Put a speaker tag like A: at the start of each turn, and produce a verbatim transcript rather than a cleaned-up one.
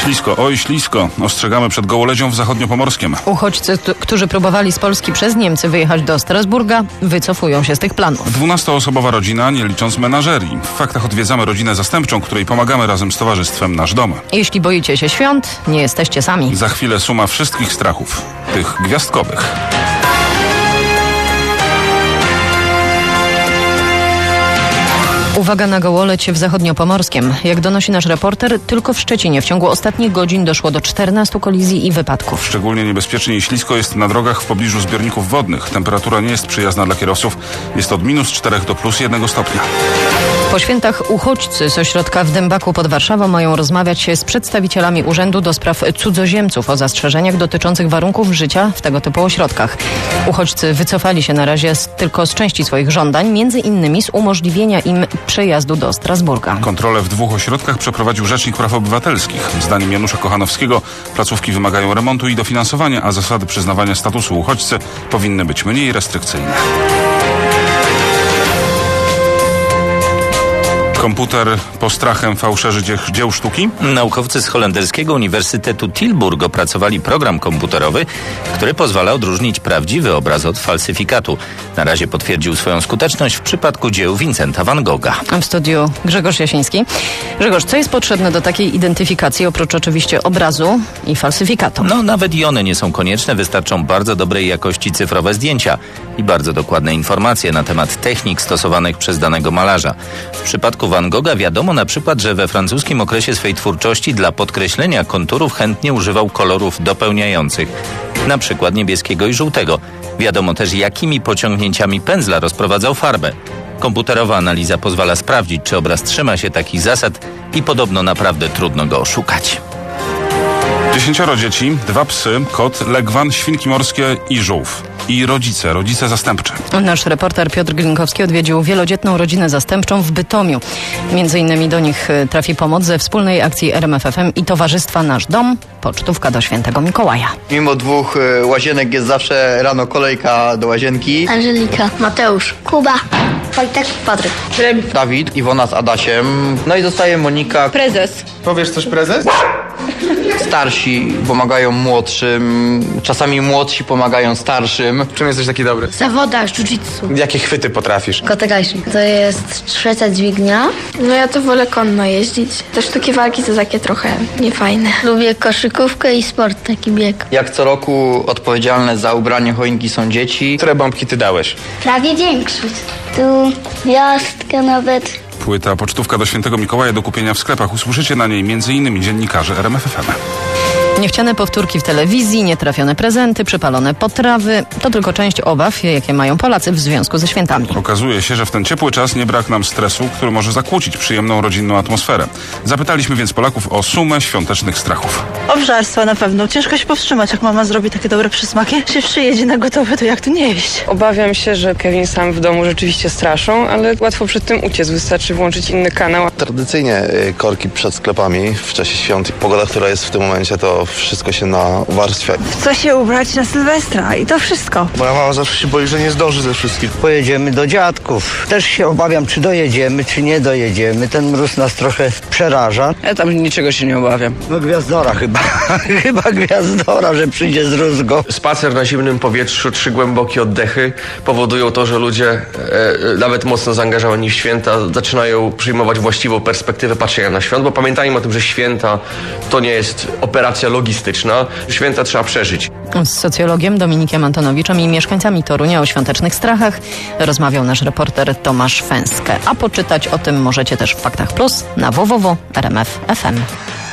A: Ślisko, oj ślisko. Ostrzegamy przed gołoledzią w zachodniopomorskiem.
B: Uchodźcy, t- którzy próbowali z Polski przez Niemcy wyjechać do Strasburga, wycofują się z tych planów.
A: Dwunastoosobowa rodzina, nie licząc menażerii. W faktach odwiedzamy rodzinę zastępczą, której pomagamy razem z towarzystwem Nasz Dom.
B: Jeśli boicie się świąt, nie jesteście sami.
A: Za chwilę suma wszystkich strachów. Tych gwiazdkowych.
B: Uwaga na gołoleć w zachodniopomorskiem. Jak donosi nasz reporter, tylko w Szczecinie w ciągu ostatnich godzin doszło do czternastu kolizji i wypadków.
A: Szczególnie niebezpiecznie i ślisko jest na drogach w pobliżu zbiorników wodnych. Temperatura nie jest przyjazna dla kierowców. Jest od minus czterech do plus jednego stopnia.
B: Po świętach uchodźcy z ośrodka w Dębaku pod Warszawą mają rozmawiać z przedstawicielami Urzędu do Spraw Cudzoziemców o zastrzeżeniach dotyczących warunków życia w tego typu ośrodkach. Uchodźcy wycofali się na razie z, tylko z części swoich żądań, między innymi z umożliwienia im przejazdu do Strasburga.
A: Kontrolę w dwóch ośrodkach przeprowadził Rzecznik Praw Obywatelskich. Zdaniem Janusza Kochanowskiego placówki wymagają remontu i dofinansowania, a zasady przyznawania statusu uchodźcy powinny być mniej restrykcyjne. Komputer postrachem fałszerzy dzie- dzieł sztuki?
C: Naukowcy z holenderskiego Uniwersytetu Tilburg opracowali program komputerowy, który pozwala odróżnić prawdziwy obraz od falsyfikatu. Na razie potwierdził swoją skuteczność w przypadku dzieł Vincenta van Gogha.
B: W studiu Grzegorz Jasiński. Grzegorz, co jest potrzebne do takiej identyfikacji, oprócz oczywiście obrazu i falsyfikatu?
C: No, nawet i one nie są konieczne, wystarczą bardzo dobrej jakości cyfrowe zdjęcia i bardzo dokładne informacje na temat technik stosowanych przez danego malarza. W przypadku Van Gogha wiadomo na przykład, że we francuskim okresie swej twórczości dla podkreślenia konturów chętnie używał kolorów dopełniających, na przykład niebieskiego i żółtego. Wiadomo też, jakimi pociągnięciami pędzla rozprowadzał farbę. Komputerowa analiza pozwala sprawdzić, czy obraz trzyma się takich zasad i podobno naprawdę trudno go oszukać.
A: Dziesięcioro dzieci, dwa psy, kot, legwan, świnki morskie i żółw. I rodzice, rodzice zastępczy.
B: Nasz reporter Piotr Glinkowski odwiedził wielodzietną rodzinę zastępczą w Bytomiu. Między innymi do nich trafi pomoc ze wspólnej akcji R M F F M i Towarzystwa Nasz Dom, pocztówka do Świętego Mikołaja.
D: Mimo dwóch y, łazienek jest zawsze rano kolejka do łazienki.
E: Angelika, Mateusz, Kuba, Wojtek, Patryk,
D: Dawid, Iwona z Adasiem. No i zostaje Monika.
E: Prezes.
F: Powiesz coś, prezes?
D: Starsi pomagają młodszym, czasami młodsi pomagają starszym.
F: W czym jesteś taki dobry?
E: Zawoda, jiu-jitsu.
F: Jakie chwyty potrafisz?
E: Kotegashi. To jest trzecia dźwignia.
G: No ja to wolę konno jeździć. Te sztuki walki to takie trochę niefajne.
E: Lubię koszykówkę i sport, taki bieg.
D: Jak co roku odpowiedzialne za ubranie choinki są dzieci.
F: Które bombki ty dałeś?
E: Prawie większość. Tu gwiazdkę nawet.
A: Płyta pocztówka do Świętego Mikołaja do kupienia w sklepach. Usłyszycie na niej między innymi dziennikarze R M F F M.
B: Niechciane powtórki w telewizji, nietrafione prezenty, przypalone potrawy. To tylko część obaw, jakie mają Polacy w związku ze świętami.
A: Okazuje się, że w ten ciepły czas nie brak nam stresu, który może zakłócić przyjemną rodzinną atmosferę. Zapytaliśmy więc Polaków o sumę świątecznych strachów.
H: Obżarstwa na pewno. Ciężko się powstrzymać, jak mama zrobi takie dobre przysmaki. Jak się przyjedzie na gotowe, to jak to nie jeść?
I: Obawiam się, że Kevin sam w domu rzeczywiście straszą, ale łatwo przed tym uciec. Wystarczy włączyć inny kanał.
J: Tradycyjnie korki przed sklepami w czasie świąt. Pogoda, która jest w tym momencie, to wszystko się nawarstwia.
H: W co się ubrać na Sylwestra i to wszystko.
J: Moja mama zawsze się boi, że nie zdąży ze wszystkim.
K: Pojedziemy do dziadków. Też się obawiam, czy dojedziemy, czy nie dojedziemy. Ten mróz nas trochę przeraża.
I: Ja tam niczego się nie obawiam.
K: No gwiazdora chyba. chyba gwiazdora, że przyjdzie z rózgą.
L: Spacer na zimnym powietrzu, trzy głębokie oddechy powodują to, że ludzie e, nawet mocno zaangażowani w święta zaczynają przyjmować właściwą perspektywę patrzenia na świąt, bo pamiętajmy o tym, że święta to nie jest operacja logistyczna. Święta trzeba przeżyć.
B: Z socjologiem Dominikiem Antonowiczem i mieszkańcami Torunia o świątecznych strachach rozmawiał nasz reporter Tomasz Fęskę. A poczytać o tym możecie też w Faktach Plus na w w w kropka r m f kropka f m.